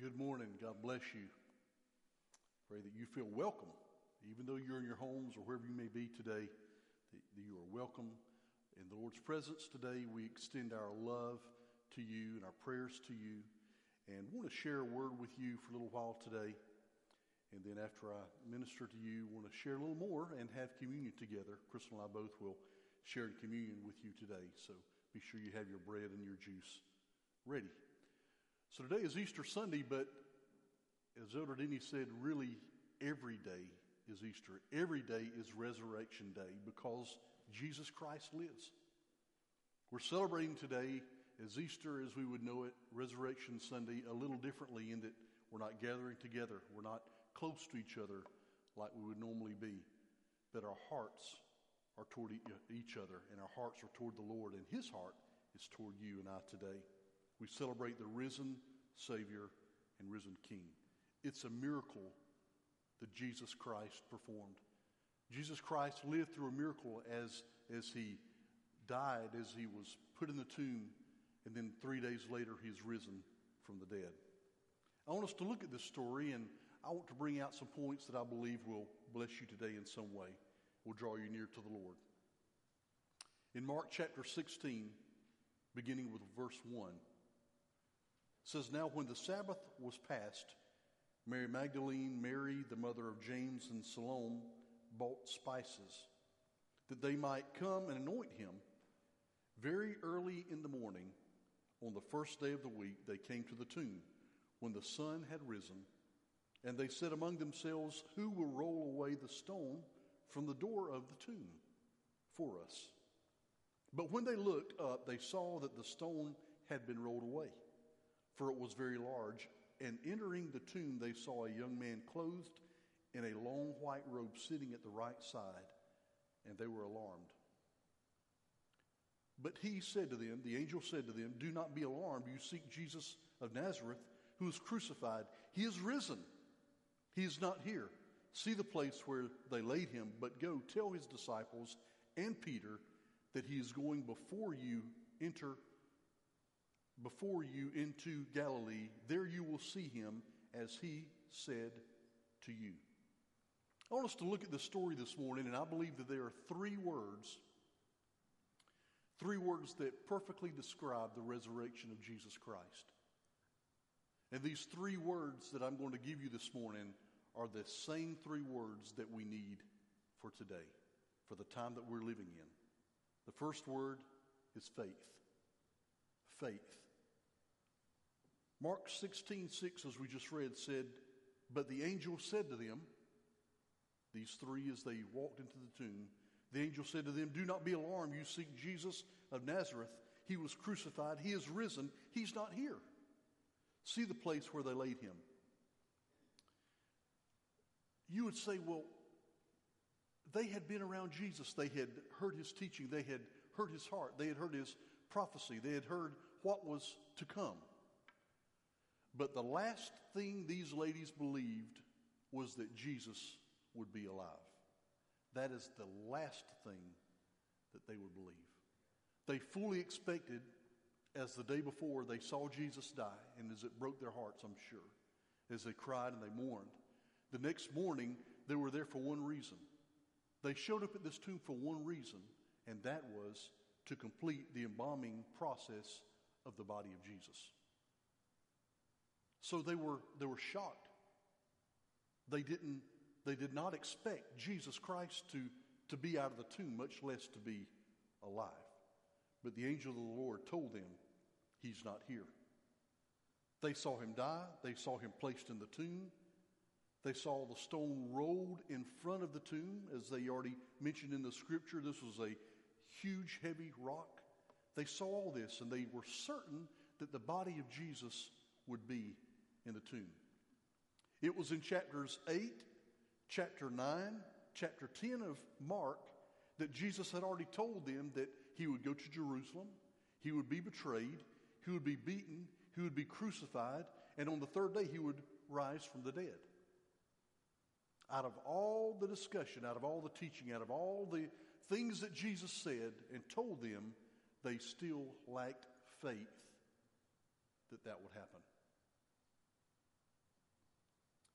Good morning. God bless you. Pray that you feel welcome, even though you're in your homes or wherever you may be today, that you are welcome in the Lord's presence today. We extend our love to you and our prayers to you, and want to share a word with you for a little while today. And then after I minister to you, want to share a little more and have communion together. Crystal and I both will share communion with you today, so be sure you have your bread and your juice ready. So today is Easter Sunday, but as Elder Denny said, really every day is Easter. Every day is Resurrection Day because Jesus Christ lives. We're celebrating today as Easter as we would know it, Resurrection Sunday, a little differently in that we're not gathering together. We're not close to each other like we would normally be. But our hearts are toward each other, and our hearts are toward the Lord, and His heart is toward you and I today. We celebrate the risen Savior and risen King. It's a miracle that Jesus Christ performed. Jesus Christ lived through a miracle as He died, as He was put in the tomb, and then 3 days later He's risen from the dead. I want us to look at this story, and I want to bring out some points that I believe will bless you today in some way, will draw you near to the Lord. In Mark chapter 16, beginning with verse 1, it says, "Now when the Sabbath was past, Mary Magdalene, Mary, the mother of James, and Salome bought spices, that they might come and anoint Him. Very early in the morning, on the first day of the week, they came to the tomb, when the sun had risen, and they said among themselves, 'Who will roll away the stone from the door of the tomb for us?' But when they looked up, they saw that the stone had been rolled away, for it was very large. And entering the tomb, they saw a young man clothed in a long white robe sitting at the right side, and they were alarmed. But he said to them, the angel said to them, 'Do not be alarmed. You seek Jesus of Nazareth, who was crucified. He is risen. He is not here. See the place where they laid Him, but go tell His disciples and Peter that He is going before you into Galilee. There you will see Him, as He said to you.'" I want us to look at the story this morning, and I believe that there are three words that perfectly describe the resurrection of Jesus Christ. And these three words that I'm going to give you this morning are the same three words that we need for today, for the time that we're living in. The first word is faith. Faith. Mark 16:6, as we just read, said, "But the angel said to them," these three as they walked into the tomb, the angel said to them, "Do not be alarmed. You seek Jesus of Nazareth. He was crucified. He is risen. He's not here. See the place where they laid Him." You would say, well, they had been around Jesus. They had heard His teaching. They had heard His heart. They had heard His prophecy. They had heard what was to come. But the last thing these ladies believed was that Jesus would be alive. That is the last thing that they would believe. They fully expected, as the day before they saw Jesus die, and as it broke their hearts, I'm sure, as they cried and they mourned, the next morning they were there for one reason. They showed up at this tomb for one reason, and that was to complete the embalming process of the body of Jesus. So they were shocked. They did not expect Jesus Christ to be out of the tomb, much less to be alive. But the angel of the Lord told them, He's not here. They saw Him die. They saw Him placed in the tomb. They saw the stone rolled in front of the tomb. As they already mentioned in the scripture, this was a huge, heavy rock. They saw all this, and they were certain that the body of Jesus would be in the tomb. It was in chapters 8, chapter 9, chapter 10 of Mark that Jesus had already told them that He would go to Jerusalem, He would be betrayed, He would be beaten, He would be crucified, and on the third day He would rise from the dead. Out of all the discussion, out of all the teaching, out of all the things that Jesus said and told them, they still lacked faith that would happen.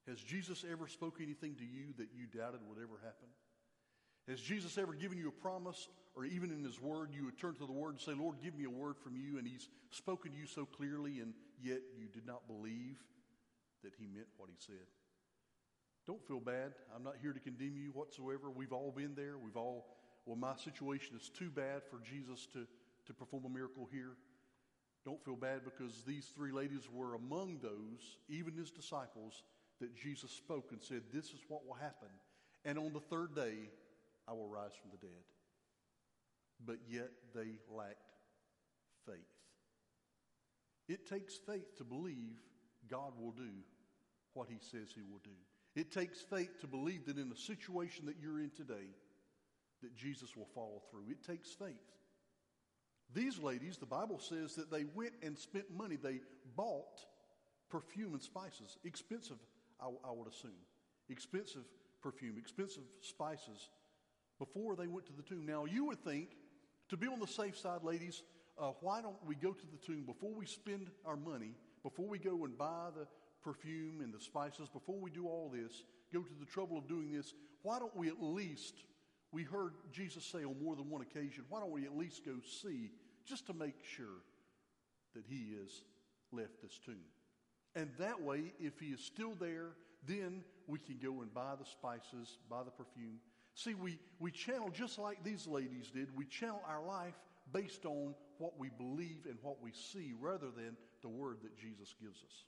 Has Jesus ever spoke anything to you that you doubted would ever happen? Has Jesus ever given you a promise, or even in his word, you would turn to the word and say, Lord, give me a word from you, and he's spoken to you so clearly, and yet you did not believe that he meant what he said? Don't feel bad. I'm not here to condemn you whatsoever. We've all been there. My situation is too bad for Jesus to perform a miracle here. Don't feel bad, because these three ladies were among those, even his disciples, that Jesus spoke and said, this is what will happen. And on the third day, I will rise from the dead. But yet they lacked faith. It takes faith to believe God will do what he says he will do. It takes faith to believe that in a situation that you're in today, that Jesus will follow through. It takes faith. These ladies, the Bible says that they went and spent money. They bought perfume and spices. Expensive, I would assume. Expensive perfume, expensive spices, before they went to the tomb. Now, you would think, to be on the safe side, ladies, why don't we go to the tomb before we spend our money, before we go and buy the perfume and the spices, before we do all this, go to the trouble of doing this, why don't we at least, we heard Jesus say on more than one occasion, why don't we at least go see, just to make sure that he has left this tomb? And that way, if he is still there, then we can go and buy the spices, buy the perfume. See, we channel, just like these ladies did, we channel our life based on what we believe and what we see, rather than the word that Jesus gives us.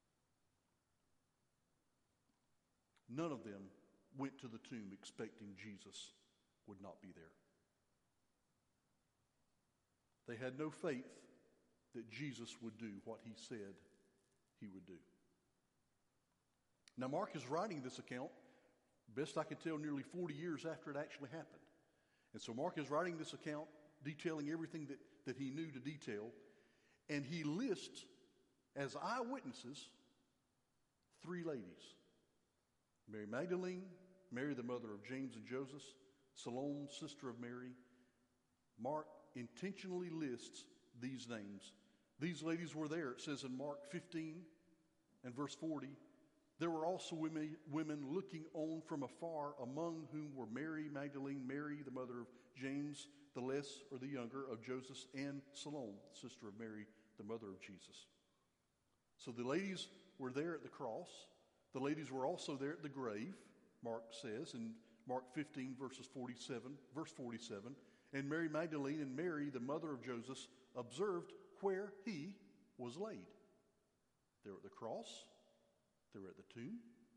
None of them went to the tomb expecting Jesus would not be there. They had no faith that Jesus would do what he said he would do. Now, Mark is writing this account, best I can tell, nearly 40 years after it actually happened. And so Mark is writing this account, detailing everything that he knew to detail, and he lists as eyewitnesses three ladies: Mary Magdalene, Mary the mother of James and Joseph, Salome, sister of Mary. Mark intentionally lists these names. These ladies were there. It says in Mark 15 and verse 40, there were also women looking on from afar, among whom were Mary Magdalene, Mary the mother of James the less or the younger of Joseph, and Salome, sister of Mary the mother of Jesus. So the ladies were there at the cross. The ladies were also there at the grave, Mark says in Mark 15 verse 47, and Mary Magdalene and Mary the mother of Joseph observed where he was laid. They were at the cross. They were at the tomb.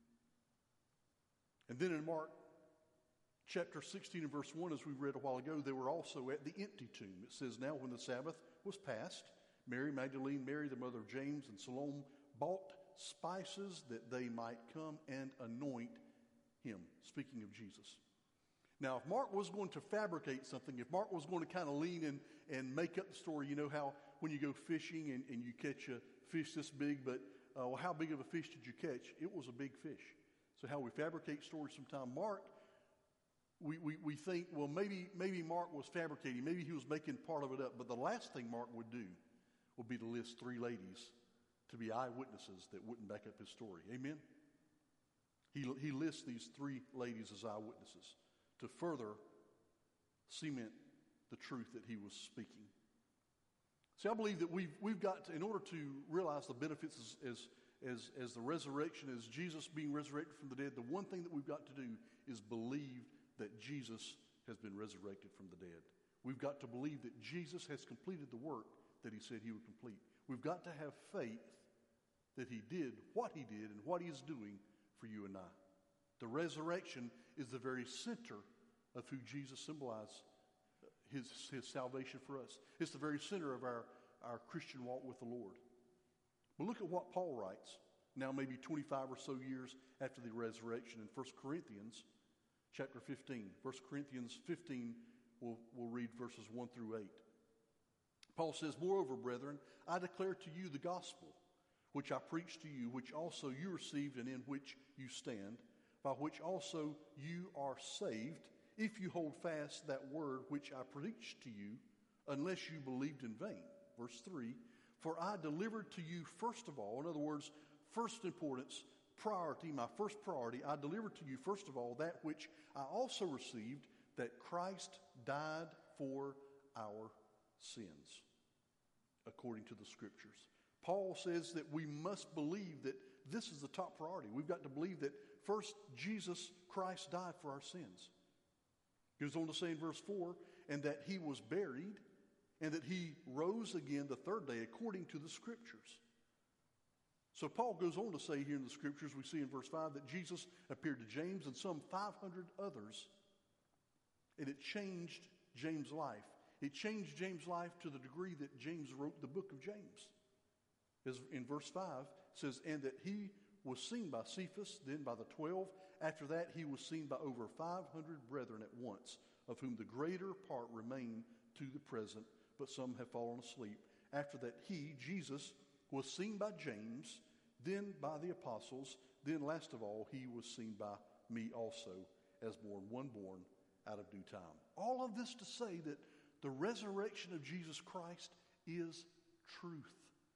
And then in Mark chapter 16 and verse 1, as we read a while ago, they were also at the empty tomb. It says, now when the Sabbath was past, Mary Magdalene, Mary the mother of James, and Salome bought spices that they might come and anoint him. Speaking of Jesus. Now, if Mark was going to fabricate something, if Mark was going to kind of lean in and make up the story, you know how when you go fishing and you catch a fish this big, but well, how big of a fish did you catch? It was a big fish. So how we fabricate stories sometimes. Mark, we think, well, maybe Mark was fabricating. Maybe he was making part of it up. But the last thing Mark would do would be to list three ladies to be eyewitnesses that wouldn't back up his story. Amen? He lists these three ladies as eyewitnesses to further cement the truth that he was speaking. See, I believe that we've got to, in order to realize the benefits as the resurrection, as Jesus being resurrected from the dead, the one thing that we've got to do is believe that Jesus has been resurrected from the dead. We've got to believe that Jesus has completed the work that he said he would complete. We've got to have faith that he did what he did and what he is doing for you and I. The resurrection is the very center of who Jesus symbolized his salvation for us. It's the very center of our Christian walk with the Lord. But look at what Paul writes, now maybe 25 or so years after the resurrection, in 1 Corinthians chapter 15. 1 Corinthians 15, we'll read verses 1 through 8. Paul says, moreover, brethren, I declare to you the gospel, which I preached to you, which also you received and in which you stand, by which also you are saved, if you hold fast that word which I preached to you, unless you believed in vain. Verse 3, for I delivered to you first of all, in other words, first importance, priority, my first priority, I deliver to you, first of all, that which I also received, that Christ died for our sins, according to the Scriptures. Paul says that we must believe that this is the top priority. We've got to believe that first, Jesus Christ died for our sins. He goes on to say in verse 4, and that he was buried, and that he rose again the third day, according to the Scriptures. So Paul goes on to say here in the Scriptures, we see in verse 5, that Jesus appeared to James and some 500 others, and it changed James' life. It changed James' life to the degree that James wrote the book of James. As in verse 5, it says, and that he was seen by Cephas, then by the 12. After that, he was seen by over 500 brethren at once, of whom the greater part remain to the present, but some have fallen asleep. After that, he, Jesus, was seen by James, then by the apostles, then last of all, he was seen by me also, as one born out of due time. All of this to say that the resurrection of Jesus Christ is truth.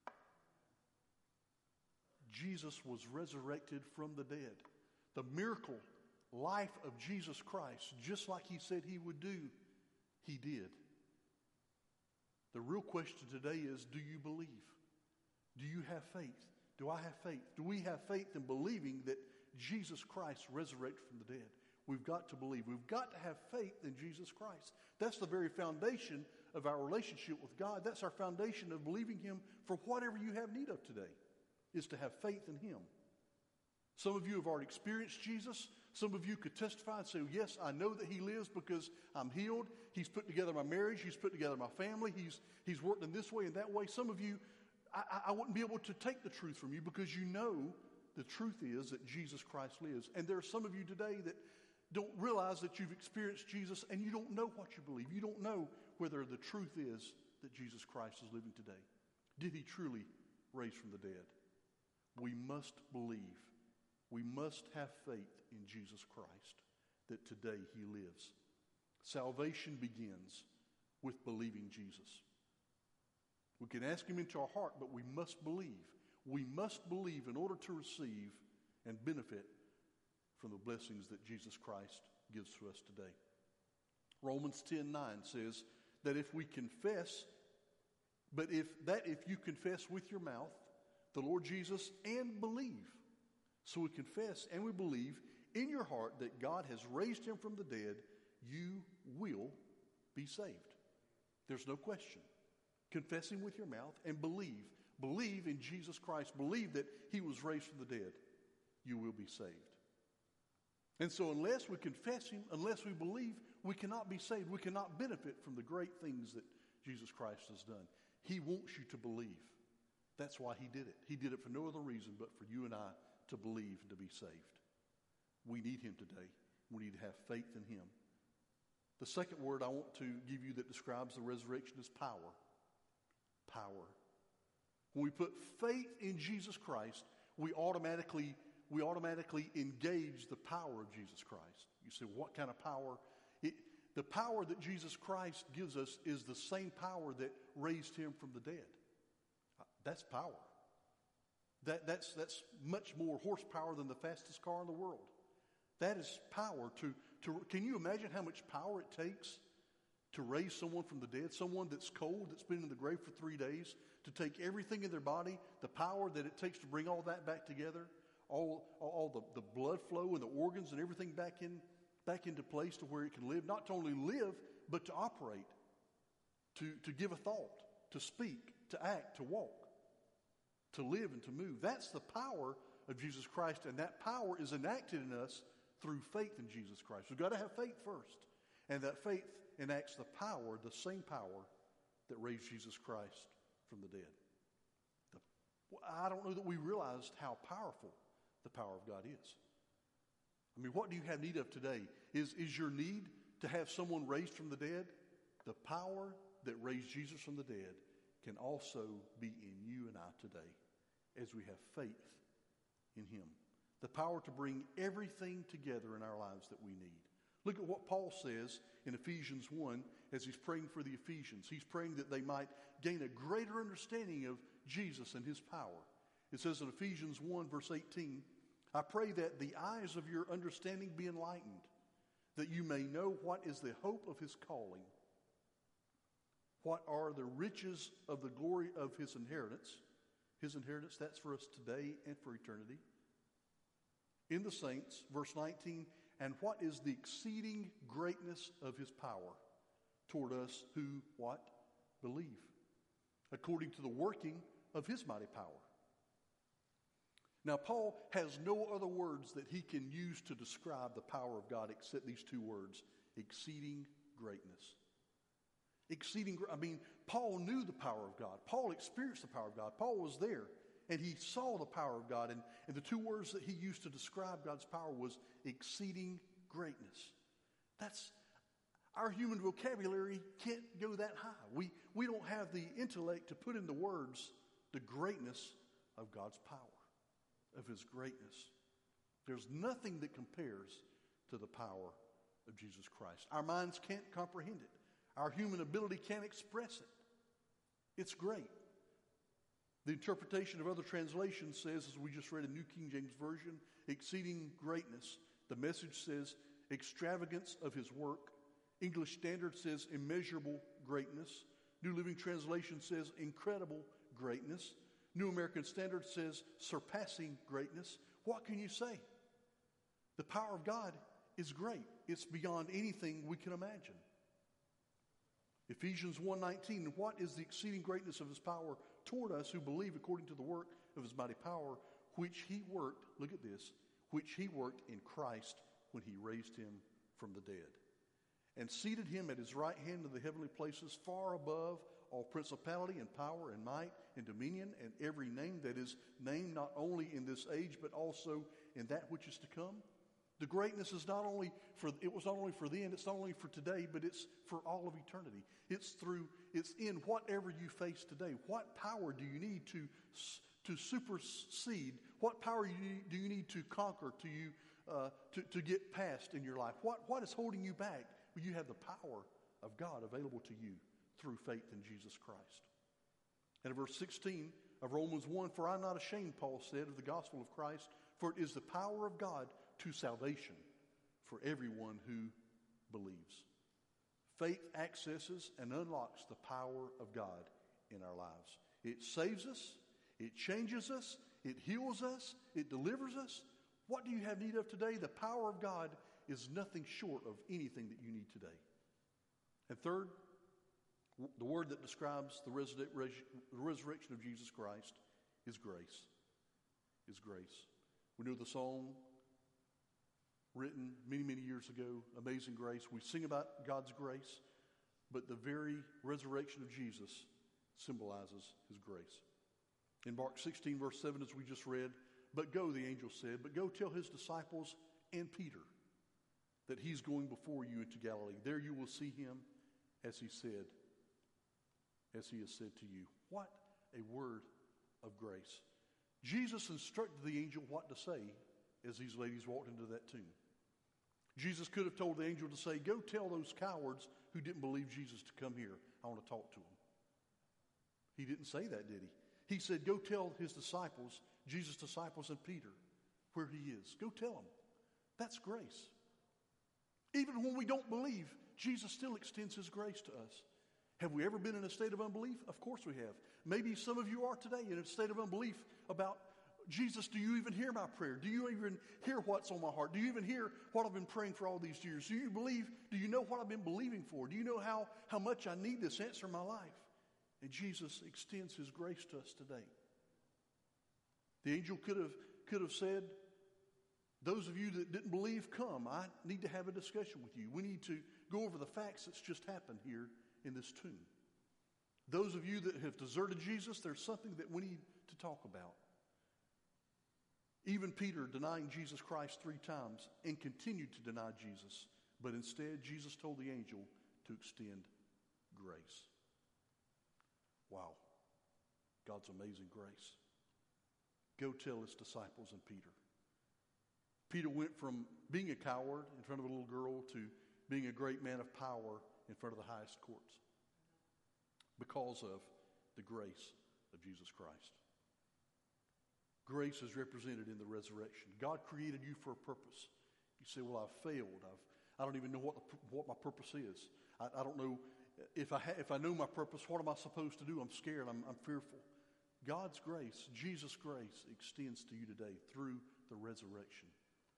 Jesus was resurrected from the dead. The miracle life of Jesus Christ, just like he said he would do, he did. The real question today is, do you believe? Do you have faith? Do I have faith? Do we have faith in believing that Jesus Christ resurrected from the dead? We've got to believe. We've got to have faith in Jesus Christ. That's the very foundation of our relationship with God. That's our foundation of believing him for whatever you have need of today, is to have faith in him. Some of you have already experienced Jesus. Some of you could testify and say, yes, I know that he lives because I'm healed. He's put together my marriage. He's put together my family. He's worked in this way and that way. Some of you, I wouldn't be able to take the truth from you because you know the truth is that Jesus Christ lives. And there are some of you today that don't realize that you've experienced Jesus and you don't know what you believe. You don't know whether the truth is that Jesus Christ is living today. Did he truly raise from the dead? We must believe. We must have faith in Jesus Christ that today he lives. Salvation begins with believing Jesus. We can ask him into our heart, but we must believe. We must believe in order to receive and benefit from the blessings that Jesus Christ gives to us today. Romans 10:9 says that if we confess, if you confess with your mouth the Lord Jesus and believe. So we confess and we believe in your heart that God has raised him from the dead, you will be saved. There's no question. Confessing with your mouth and believe. Believe in Jesus Christ. Believe that he was raised from the dead. You will be saved. And so unless we confess him, unless we believe, we cannot be saved. We cannot benefit from the great things that Jesus Christ has done. He wants you to believe. That's why he did it. He did it for no other reason but for you and I to believe and to be saved. We need him today. We need to have faith in him. The second word I want to give you that describes the resurrection is power. Power. When we put faith in Jesus Christ, we automatically engage the power of Jesus Christ. You say, what kind of power? The power that Jesus Christ gives us is the same power that raised him from the dead. That's power. That's much more horsepower than the fastest car in the world. That is power. Can you imagine how much power it takes to raise someone from the dead? Someone that's cold, that's been in the grave for 3 days, to take everything in their body, the power that it takes to bring all that back together, all the blood flow and the organs and everything back into place to where it can live. Not to only live, but to operate, to give a thought, to speak, to act, to walk, to live and to move. That's the power of Jesus Christ, and that power is enacted in us through faith in Jesus Christ. We've got to have faith first, and that faith enacts the power, the same power that raised Jesus Christ from the dead. I don't know that we realized how powerful the power of God is. I mean, what do you have need of today? Is your need to have someone raised from the dead? The power that raised Jesus from the dead can also be in you and I today as we have faith in him. The power to bring everything together in our lives that we need. Look at what Paul says in Ephesians 1 as he's praying for the Ephesians. He's praying that they might gain a greater understanding of Jesus and his power. It says in Ephesians 1 verse 18, I pray that the eyes of your understanding be enlightened, that you may know what is the hope of his calling, what are the riches of the glory of his inheritance. His inheritance, that's for us today and for eternity. In the saints, verse 19, and what is the exceeding greatness of his power toward us who, what? Believe. According to the working of his mighty power. Now, Paul has no other words that he can use to describe the power of God except these two words, exceeding greatness. Paul knew the power of God. Paul experienced the power of God. Paul was there, and he saw the power of God. And the two words that he used to describe God's power was exceeding greatness. That's our human vocabulary can't go that high. We don't have the intellect to put into words the greatness of God's power, of his greatness. There's nothing that compares to the power of Jesus Christ. Our minds can't comprehend it. Our human ability can't express it. It's great. The interpretation of other translations says, as we just read in New King James Version, exceeding greatness. The Message says extravagance of his work. English Standard says immeasurable greatness. New Living Translation says incredible greatness. New American Standard says surpassing greatness. What can you say? The power of God is great. It's beyond anything we can imagine. Ephesians 1:19, what is the exceeding greatness of his power toward us who believe according to the work of his mighty power, which he worked, look at this, which he worked in Christ when he raised him from the dead, and seated him at his right hand in the heavenly places, far above all principality and power and might and dominion and every name that is named, not only in this age, but also in that which is to come. The greatness is not only for then, it's not only for today, but it's for all of eternity. It's in whatever you face today. What power do you need to supersede? What power do you need to conquer, to get past in your life? What is holding you back? Well, you have the power of God available to you through faith in Jesus Christ. And in verse 16 of Romans 1, for I'm not ashamed, Paul said, of the gospel of Christ, for it is the power of God to salvation for everyone who believes. Faith accesses and unlocks the power of God in our lives. It saves us, it changes us, it heals us, it delivers us. What do you have need of today? The power of God is nothing short of anything that you need today. And third, the word that describes the resurrection of Jesus Christ is grace. Is grace. We know the song written many, many years ago, Amazing Grace. We sing about God's grace, but the very resurrection of Jesus symbolizes his grace. In Mark 16, verse 7, as we just read, but go, the angel said, but go tell his disciples and Peter that he's going before you into Galilee. There you will see him as he has said to you. What a word of grace. Jesus instructed the angel what to say as these ladies walked into that tomb. Jesus could have told the angel to say, go tell those cowards who didn't believe Jesus to come here. I want to talk to them. He didn't say that, did he? He said, go tell his disciples, Jesus' disciples and Peter, where he is. Go tell them. That's grace. Even when we don't believe, Jesus still extends his grace to us. Have we ever been in a state of unbelief? Of course we have. Maybe some of you are today in a state of unbelief about, Jesus, do you even hear my prayer? Do you even hear what's on my heart? Do you even hear what I've been praying for all these years? Do you believe? Do you know what I've been believing for? Do you know how much I need this answer in my life? And Jesus extends his grace to us today. The angel could have said, those of you that didn't believe, come. I need to have a discussion with you. We need to go over the facts that's just happened here in this tomb. Those of you that have deserted Jesus, there's something that we need to talk about. Even Peter denying Jesus Christ 3 times and continued to deny Jesus. But instead, Jesus told the angel to extend grace. Wow. God's amazing grace. Go tell his disciples and Peter. Peter went from being a coward in front of a little girl to being a great man of power in front of the highest courts because of the grace of Jesus Christ. Grace is represented in the resurrection. God created you for a purpose. You say, well, I've failed. I don't even know what my purpose is. I don't know. If I know my purpose, what am I supposed to do? I'm scared. I'm fearful. God's grace, Jesus' grace, extends to you today through the resurrection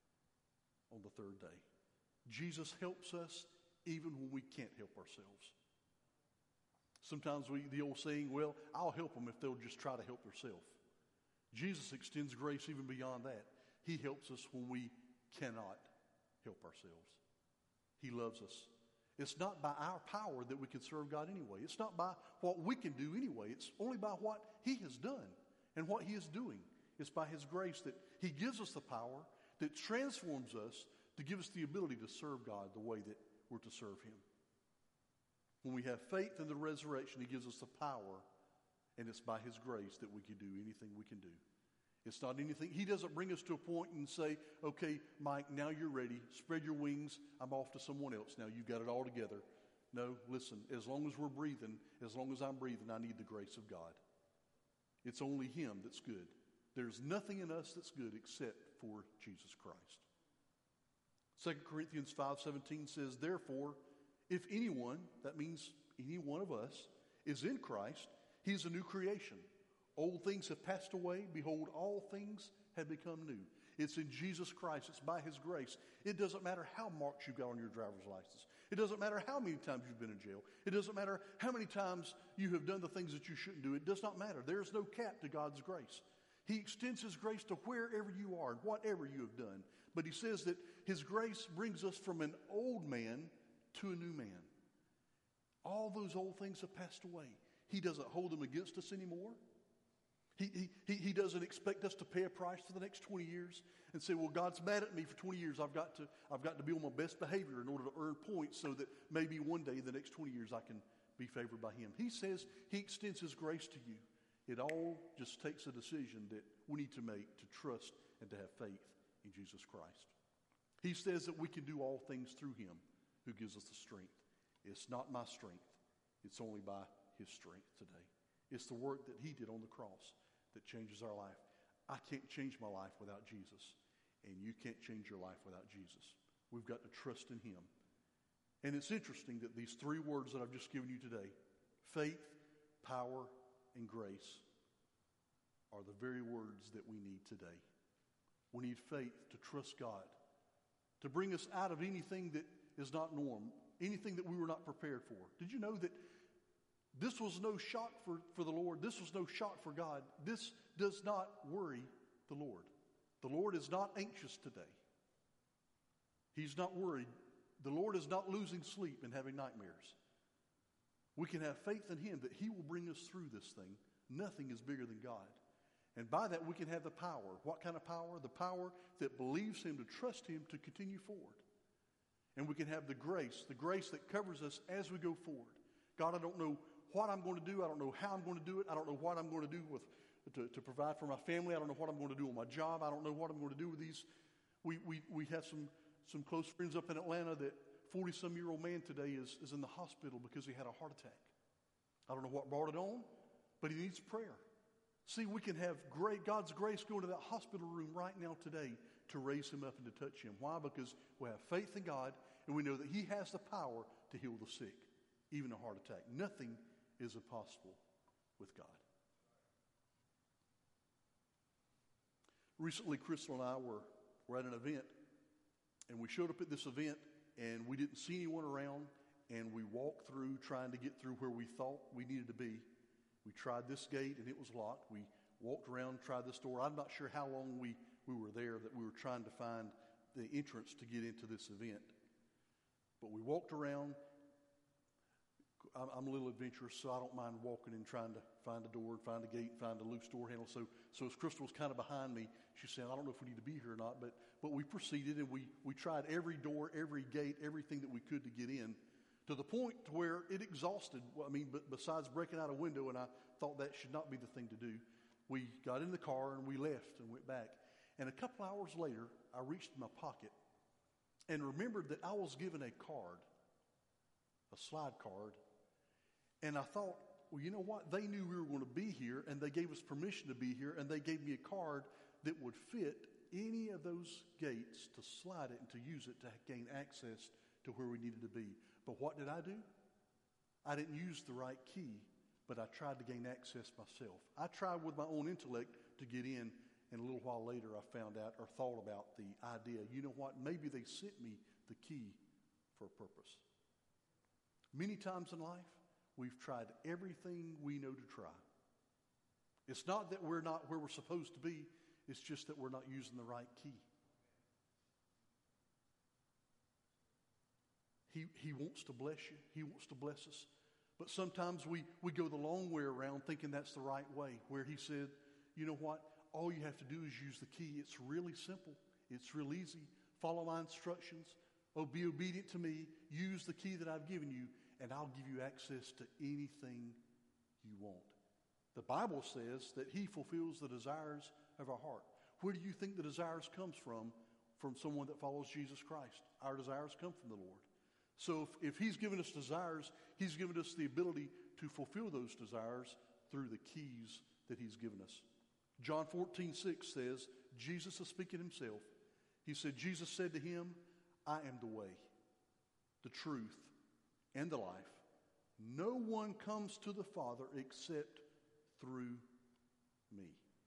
on the third day. Jesus helps us even when we can't help ourselves. Sometimes the old saying, well, I'll help them if they'll just try to help themselves. Jesus extends grace even beyond that. He helps us when we cannot help ourselves. He loves us. It's not by our power that we can serve God anyway. It's not by what we can do anyway. It's only by what He has done and what He is doing. It's by His grace that He gives us the power that transforms us to give us the ability to serve God the way that we're to serve Him. When we have faith in the resurrection, He gives us the power, and it's by His grace that we can do anything we can do. It's not anything. He doesn't bring us to a point and say, okay, Mike, now you're ready. Spread your wings. I'm off to someone else. Now you've got it all together. No, listen, as long as we're breathing, as long as I'm breathing, I need the grace of God. It's only Him that's good. There's nothing in us that's good except for Jesus Christ. 2 Corinthians 5:17 says, therefore, if anyone, that means any one of us, is in Christ, he is a new creation. Old things have passed away. Behold, all things have become new. It's in Jesus Christ. It's by His grace. It doesn't matter how marks you've got on your driver's license. It doesn't matter how many times you've been in jail. It doesn't matter how many times you have done the things that you shouldn't do. It does not matter. There's no cap to God's grace. He extends His grace to wherever you are and whatever you have done. But He says that His grace brings us from an old man to a new man. All those old things have passed away. He doesn't hold them against us anymore. He doesn't expect us to pay a price for the next 20 years and say, well, God's mad at me for 20 years. I've got to be on my best behavior in order to earn points so that maybe one day, the next 20 years, I can be favored by Him. He says He extends His grace to you. It all just takes a decision that we need to make to trust and to have faith in Jesus Christ. He says that we can do all things through Him who gives us the strength. It's not my strength. It's only by His strength today. It's the work that He did on the cross that changes our life. I can't change my life without Jesus, and you can't change your life without Jesus. We've got to trust in Him. And it's interesting that these three words that I've just given you today, faith, power, and grace, are the very words that we need today. We need faith to trust God, to bring us out of anything that is not norm, anything that we were not prepared for. Did you know that this was no shock for the Lord? This was no shock for God. This does not worry the Lord. The Lord is not anxious today. He's not worried. The Lord is not losing sleep and having nightmares. We can have faith in Him that He will bring us through this thing. Nothing is bigger than God. And by that we can have the power. What kind of power? The power that believes Him, to trust Him, to continue forward. And we can have the grace that covers us as we go forward. God, I don't know what I'm going to do. I don't know how I'm going to do it. I don't know what I'm going to do to provide for my family. I don't know what I'm going to do on my job. I don't know what I'm going to do with these. We have some close friends up in Atlanta that 40-some-year-old man today is in the hospital because he had a heart attack. I don't know what brought it on, but he needs prayer. See, we can have God's grace go into that hospital room right now today to raise him up and to touch him. Why? Because we have faith in God, and we know that He has the power to heal the sick, even a heart attack. Nothing is impossible with God. Recently, Crystal and I were at an event, and we showed up at this event, and we didn't see anyone around, and we walked through trying to get through where we thought we needed to be. We tried this gate, and it was locked. We walked around, tried this door. I'm not sure how long we were there, that we were trying to find the entrance to get into this event. But we walked around. I'm a little adventurous, so I don't mind walking and trying to find a door, find a gate, find a loose door handle. So as Crystal was kind of behind me, she said, I don't know if we need to be here or not, but we proceeded, and we tried every door, every gate, everything that we could to get in, to the point to where it exhausted. But besides breaking out a window, and I thought that should not be the thing to do, we got in the car and we left and went back. And a couple hours later, I reached in my pocket and remembered that I was given a card, a slide card. And I thought, well, you know what? They knew we were going to be here, and they gave us permission to be here, and they gave me a card that would fit any of those gates to slide it and to use it to gain access to where we needed to be. But what did I do? I didn't use the right key, but I tried to gain access myself. I tried with my own intellect to get in, and a little while later I found out or thought about the idea, you know what? Maybe they sent me the key for a purpose. Many times in life, we've tried everything we know to try. It's not that we're not where we're supposed to be. It's just that we're not using the right key. He wants to bless you. He wants to bless us. But sometimes we go the long way around thinking that's the right way, where he said, you know what? All you have to do is use the key. It's really simple. It's real easy. Follow my instructions. Oh, be obedient to me. Use the key that I've given you, and I'll give you access to anything you want. The Bible says that he fulfills the desires of our heart. Where do you think the desires comes from? From someone that follows Jesus Christ. Our desires come from the Lord. So if he's given us desires, he's given us the ability to fulfill those desires through the keys that he's given us. John 14:6 says, Jesus is speaking himself. He said, Jesus said to him, I am the way, the truth, and the life. No one comes to the Father except through me.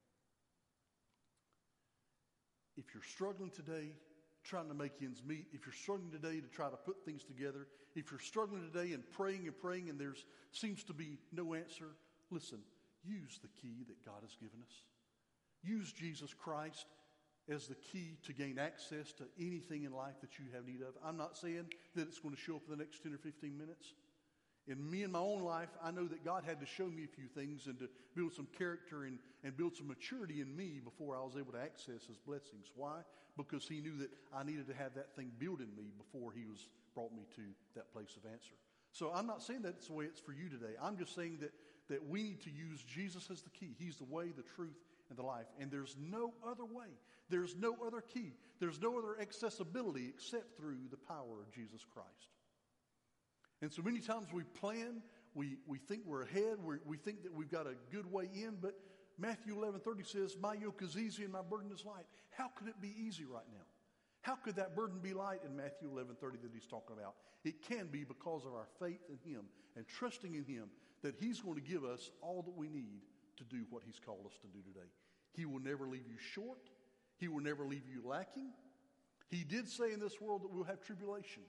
If you're struggling today trying to make ends meet, if you're struggling today to try to put things together, if you're struggling today and praying and there seems to be no answer, listen, use the key that God has given us. Use Jesus Christ as the key to gain access to anything in life that you have need of. I'm not saying that it's going to show up in the next 10 or 15 minutes. In me and my own life, I know that God had to show me a few things and to build some character and build some maturity in me before I was able to access his blessings. Why? Because he knew that I needed to have that thing built in me before he brought me to that place of answer. So I'm not saying that's the way it's for you today. I'm just saying that we need to use Jesus as the key. He's the way, the truth, and the life. And there's no other way. There's no other key. There's no other accessibility except through the power of Jesus Christ. And so many times we plan, we think we're ahead, we think that we've got a good way in, but Matthew 11:30 says, my yoke is easy and my burden is light. How could it be easy right now? How could that burden be light in Matthew 11:30 that he's talking about? It can be because of our faith in him and trusting in him that he's going to give us all that we need to do what he's called us to do today. He will never leave you short. He will never leave you lacking. He did say in this world that we'll have tribulation,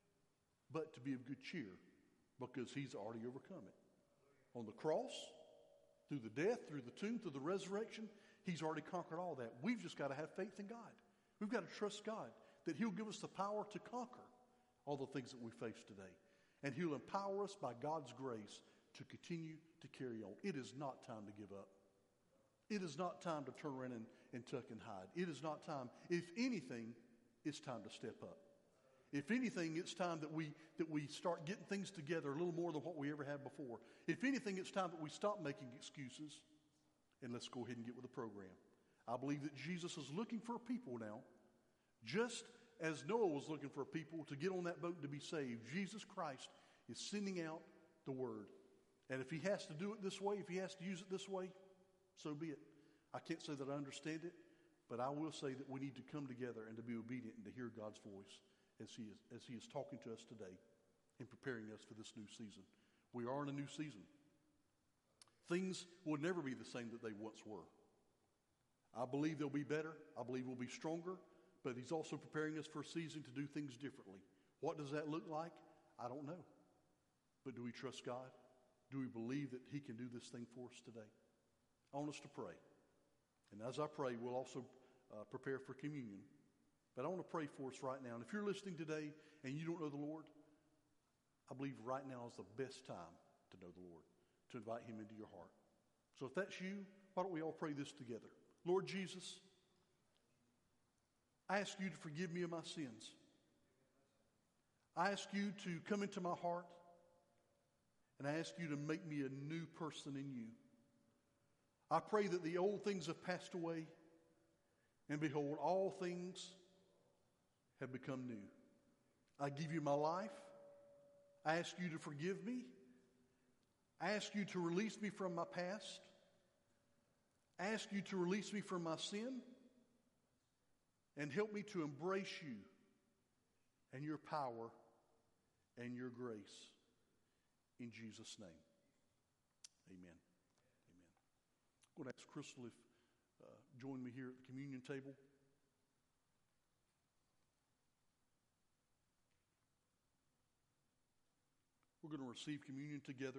but to be of good cheer because he's already overcome it. On the cross, through the death, through the tomb, through the resurrection, he's already conquered all that. We've just got to have faith in God. We've got to trust God that he'll give us the power to conquer all the things that we face today. And he'll empower us by God's grace to continue to carry on. It is not time to give up. It is not time to turn around and tuck and hide. It is not time. If anything, it's time to step up. If anything, it's time that we start getting things together a little more than what we ever have before. If anything, it's time that we stop making excuses and let's go ahead and get with the program. I believe that Jesus is looking for a people now, just as Noah was looking for a people to get on that boat to be saved. Jesus Christ is sending out the word. And if he has to do it this way, if he has to use it this way, so be it. I can't say that I understand it, but I will say that we need to come together and to be obedient and to hear God's voice as he is talking to us today and preparing us for this new season. We are in a new season. Things will never be the same that they once were. I believe they'll be better. I believe we'll be stronger, but he's also preparing us for a season to do things differently. What does that look like? I don't know. But do we trust God? Do we believe that he can do this thing for us today? I want us to pray. And as I pray, we'll also prepare for communion. But I want to pray for us right now. And if you're listening today and you don't know the Lord, I believe right now is the best time to know the Lord, to invite him into your heart. So if that's you, why don't we all pray this together? Lord Jesus, I ask you to forgive me of my sins. I ask you to come into my heart, and I ask you to make me a new person in you. I pray that the old things have passed away, and behold, all things have become new. I give you my life. I ask you to forgive me. I ask you to release me from my past. I ask you to release me from my sin and help me to embrace you and your power and your grace. In Jesus' name, amen. Amen. I'm going to ask Crystal if join me here at the communion table. We're going to receive communion together.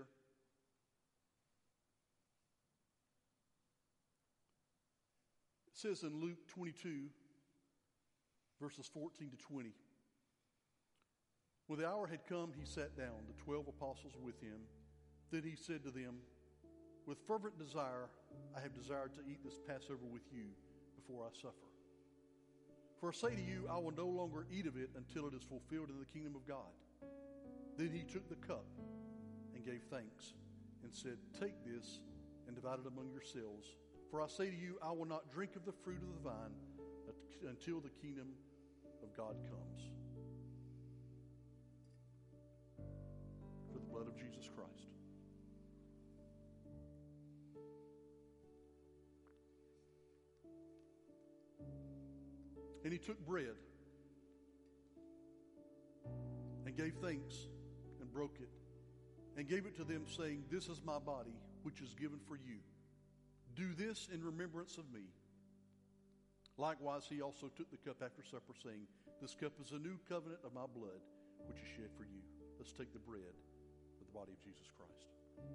It says in Luke 22, verses 14 to 20, when the hour had come, he sat down. The 12 apostles with him. Then he said to them, with fervent desire, I have desired to eat this Passover with you before I suffer. For I say to you, I will no longer eat of it until it is fulfilled in the kingdom of God. Then he took the cup and gave thanks and said, take this and divide it among yourselves. For I say to you, I will not drink of the fruit of the vine until the kingdom of God comes. For the blood of Jesus Christ. And he took bread and gave thanks and broke it and gave it to them, saying, this is my body, which is given for you. Do this in remembrance of me. Likewise, he also took the cup after supper, saying, this cup is a new covenant of my blood, which is shed for you. Let's take the bread with the body of Jesus Christ.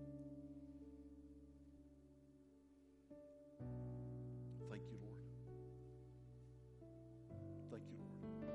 Thank you, Lord. Thank you, Lord.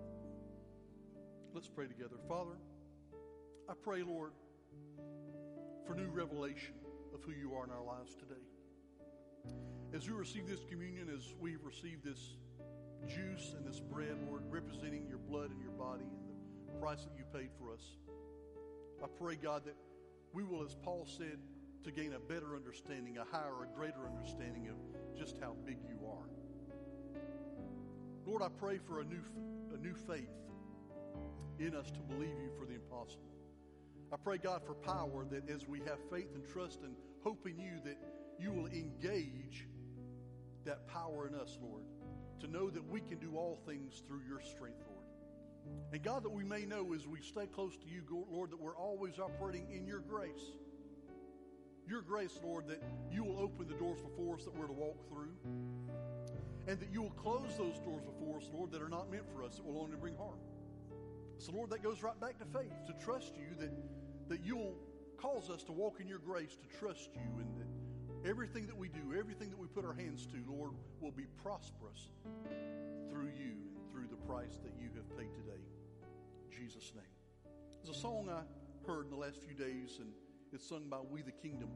Let's pray together. Father, I pray, Lord, for new revelation of who you are in our lives today. As we receive this communion, as we receive this juice and this bread, Lord, representing your blood and your body and the price that you paid for us, I pray, God, that we will, as Paul said, to gain a better understanding, a higher, a greater understanding of just how big you are. Lord, I pray for a new faith in us to believe you for the impossible. I pray, God, for power, that as we have faith and trust and hope in you, that you will engage that power in us, Lord, to know that we can do all things through your strength, Lord. And God, that we may know as we stay close to you, Lord, that we're always operating in your grace. Your grace, Lord, that you will open the doors before us that we're to walk through, and that you will close those doors before us, Lord, that are not meant for us, that will only bring harm. So, Lord, that goes right back to faith, to trust you, that you'll cause us to walk in your grace, to trust you, and that everything that we do, everything that we put our hands to, Lord, will be prosperous through you and through the price that you have paid today. In Jesus' name. There's a song I heard in the last few days, and it's sung by We the Kingdom.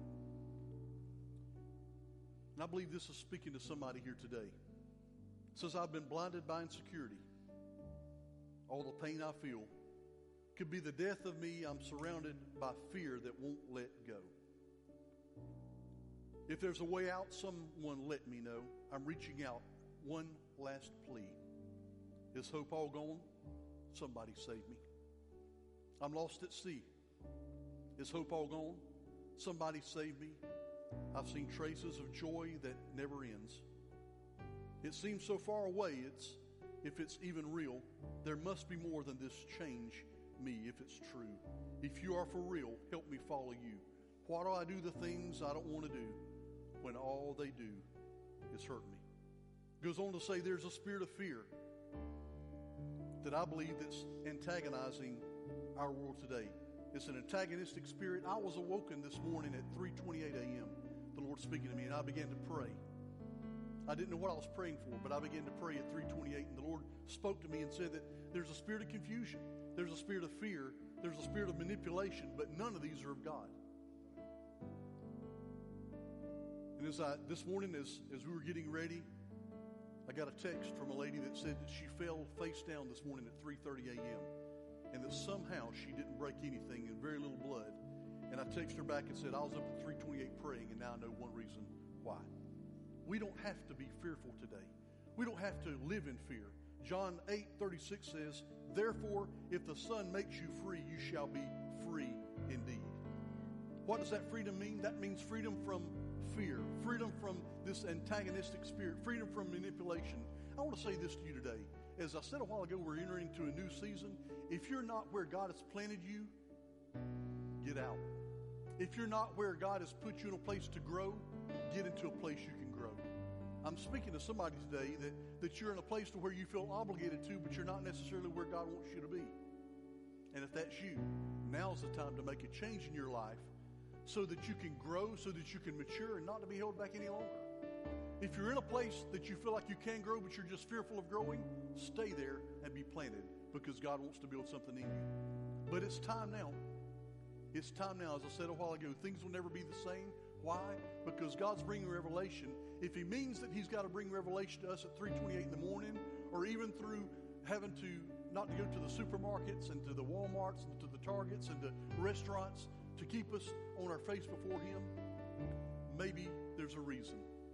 And I believe this is speaking to somebody here today. It says, I've been blinded by insecurity. All the pain I feel could be the death of me. I'm surrounded by fear that won't let go. If there's a way out, someone let me know. I'm reaching out. One last plea. Is hope all gone? Somebody save me. I'm lost at sea. Is hope all gone? Somebody save me. I've seen traces of joy that never ends. It seems so far away, if it's even real, there must be more than this change me if it's true. If you are for real, help me follow you. Why do I do the things I don't want to do when all they do is hurt me? Goes on to say there's a spirit of fear that I believe that's antagonizing our world today. It's an antagonistic spirit. I was awoken this morning at 3:28 a.m. The Lord speaking to me, and I began to pray. I didn't know what I was praying for, but I began to pray at 3:28, and the Lord spoke to me and said that there's a spirit of confusion, there's a spirit of fear, there's a spirit of manipulation, but none of these are of God. And this morning, as we were getting ready, I got a text from a lady that said that she fell face down this morning at 3:30 a.m. and that somehow she didn't break anything and very little blood. And I texted her back and said, I was up at 3:28 praying, and now I know one reason why. We don't have to be fearful today. We don't have to live in fear. John 8:36 says, therefore, if the Son makes you free, you shall be free indeed. What does that freedom mean? That means freedom from fear, freedom from this antagonistic spirit, freedom from manipulation. I want to say this to you today. As I said a while ago, we're entering into a new season. If you're not where God has planted you, get out. If you're not where God has put you in a place to grow, get into a place you can grow. I'm speaking to somebody today that you're in a place to where you feel obligated to, but you're not necessarily where God wants you to be. And if that's you, now's the time to make a change in your life so that you can grow, so that you can mature and not to be held back any longer. If you're in a place that you feel like you can grow, but you're just fearful of growing, stay there and be planted because God wants to build something in you. But it's time now. It's time now. As I said a while ago, things will never be the same. Why? Because God's bringing revelation. If He means that He's got to bring revelation to us at 3:28 in the morning, or even through having to not to go to the supermarkets and to the Walmarts and to the Targets and to restaurants to keep us on our face before Him, maybe there's a reason.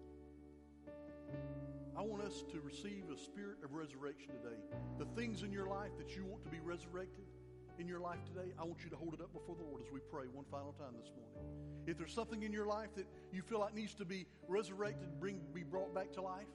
I want us to receive a spirit of resurrection today. The things in your life that you want to be resurrected in your life today, I want you to hold it up before the Lord as we pray one final time this morning. If there's something in your life that you feel like needs to be resurrected, be brought back to life,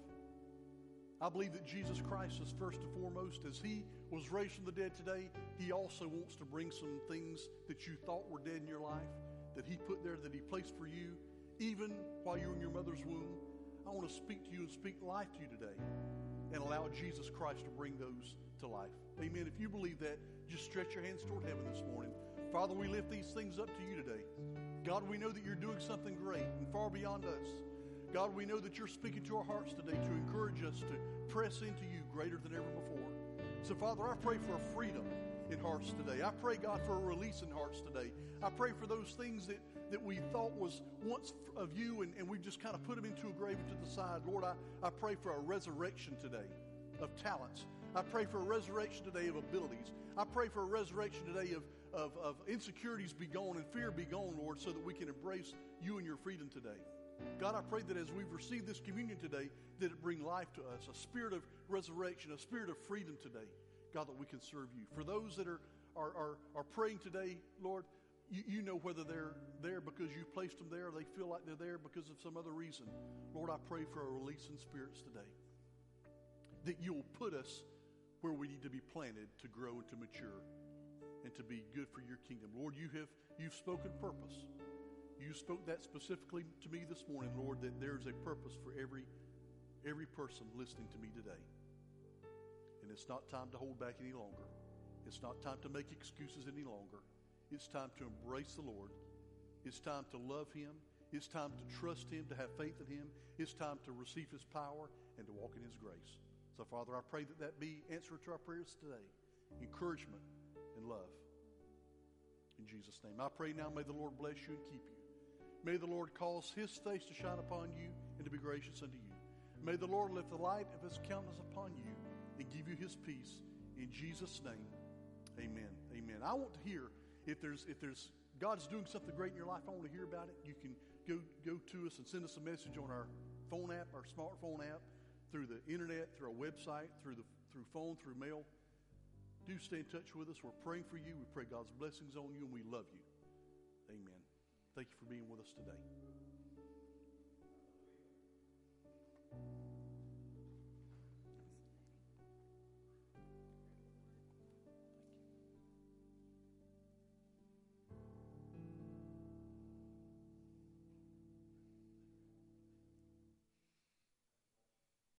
I believe that Jesus Christ is first and foremost. As He was raised from the dead today, He also wants to bring some things that you thought were dead in your life, that He put there, that He placed for you, even while you were in your mother's womb. I want to speak to you and speak life to you today and allow Jesus Christ to bring those to life. Amen. If you believe that, just stretch your hands toward heaven this morning. Father, we lift these things up to you today. God, we know that you're doing something great and far beyond us. God, we know that you're speaking to our hearts today to encourage us to press into you greater than ever before. So, Father, I pray for a freedom in hearts today. I pray, God, for a release in hearts today. I pray for those things that we thought was once of you and we've just kind of put them into a grave to the side. Lord, I pray for a resurrection today of talents. I pray for a resurrection today of abilities. I pray for a resurrection today of insecurities be gone and fear be gone, Lord, so that we can embrace you and your freedom today. God, I pray that as we've received this communion today, that it bring life to us, a spirit of resurrection, a spirit of freedom today. God, that we can serve you. For those that are praying today, Lord, you know whether they're there because you placed them there or they feel like they're there because of some other reason. Lord, I pray for a release in spirits today, that you'll put us where we need to be planted to grow and to mature and to be good for your kingdom. Lord, you've spoken purpose. You spoke that specifically to me this morning, Lord, that there's a purpose for every person listening to me today. And it's not time to hold back any longer. It's not time to make excuses any longer. It's time to embrace the Lord. It's time to love Him. It's time to trust Him, to have faith in Him. It's time to receive His power and to walk in His grace. So, Father, I pray that be answer to our prayers today. Encouragement and love. In Jesus' name. I pray now, may the Lord bless you and keep you. May the Lord cause His face to shine upon you and to be gracious unto you. May the Lord lift the light of His countenance upon you and give you His peace. In Jesus' name, amen. Amen. I want to hear if there's God's doing something great in your life. I want to hear about it. You can go to us and send us a message on our phone app, our smartphone app, through the internet, through our website, through phone, through mail. Do stay in touch with us. We're praying for you. We pray God's blessings on you, and we love you. Amen. Thank you for being with us today.